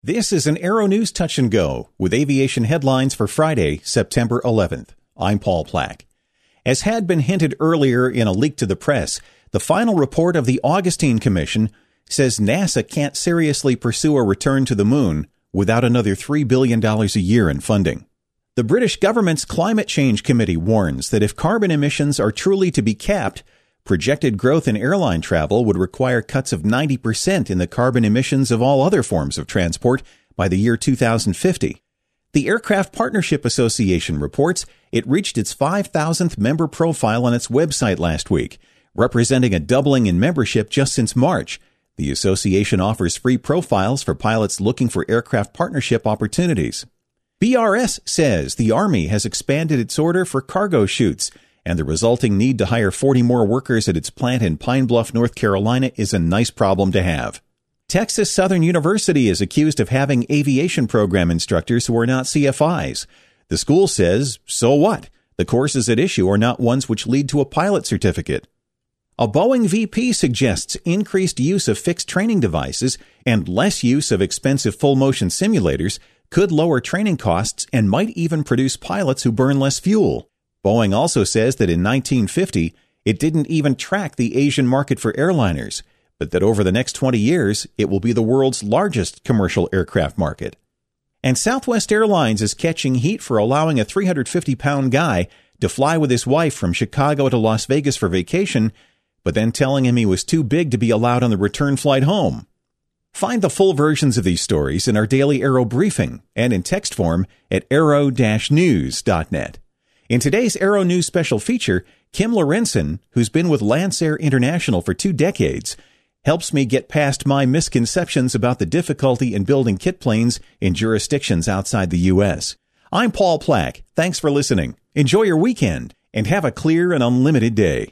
This is an Aero News Touch and Go with aviation headlines for Friday, September 11th. I'm Paul Plack. As had been hinted earlier in a leak to the press, the final report of the Augustine Commission says NASA can't seriously pursue a return to the moon without another $3 billion a year in funding. The British government's Climate Change Committee warns that if carbon emissions are truly to be capped, projected growth in airline travel would require cuts of 90% in the carbon emissions of all other forms of transport by the year 2050. The Aircraft Partnership Association reports it reached its 5,000th member profile on its website last week, representing a doubling in membership just since March. The association offers free profiles for pilots looking for aircraft partnership opportunities. BRS says the Army has expanded its order for cargo chutes, and the resulting need to hire 40 more workers at its plant in Pine Bluff, North Carolina is a nice problem to have. Texas Southern University is accused of having aviation program instructors who are not CFIs. The school says, so what? The courses at issue are not ones which lead to a pilot certificate. A Boeing VP suggests increased use of fixed training devices and less use of expensive full-motion simulators could lower training costs and might even produce pilots who burn less fuel. Boeing also says that in 1950, it didn't even track the Asian market for airliners, but that over the next 20 years, it will be the world's largest commercial aircraft market. And Southwest Airlines is catching heat for allowing a 350-pound guy to fly with his wife from Chicago to Las Vegas for vacation, but then telling him he was too big to be allowed on the return flight home. Find the full versions of these stories in our daily Aero briefing and in text form at aero-news.net. In today's Aero News special feature, Kim Lorenzen, who's been with Lancair International for 2 decades, helps me get past my misconceptions about the difficulty in building kit planes in jurisdictions outside the U.S. I'm Paul Plack. Thanks for listening. Enjoy your weekend and have a clear and unlimited day.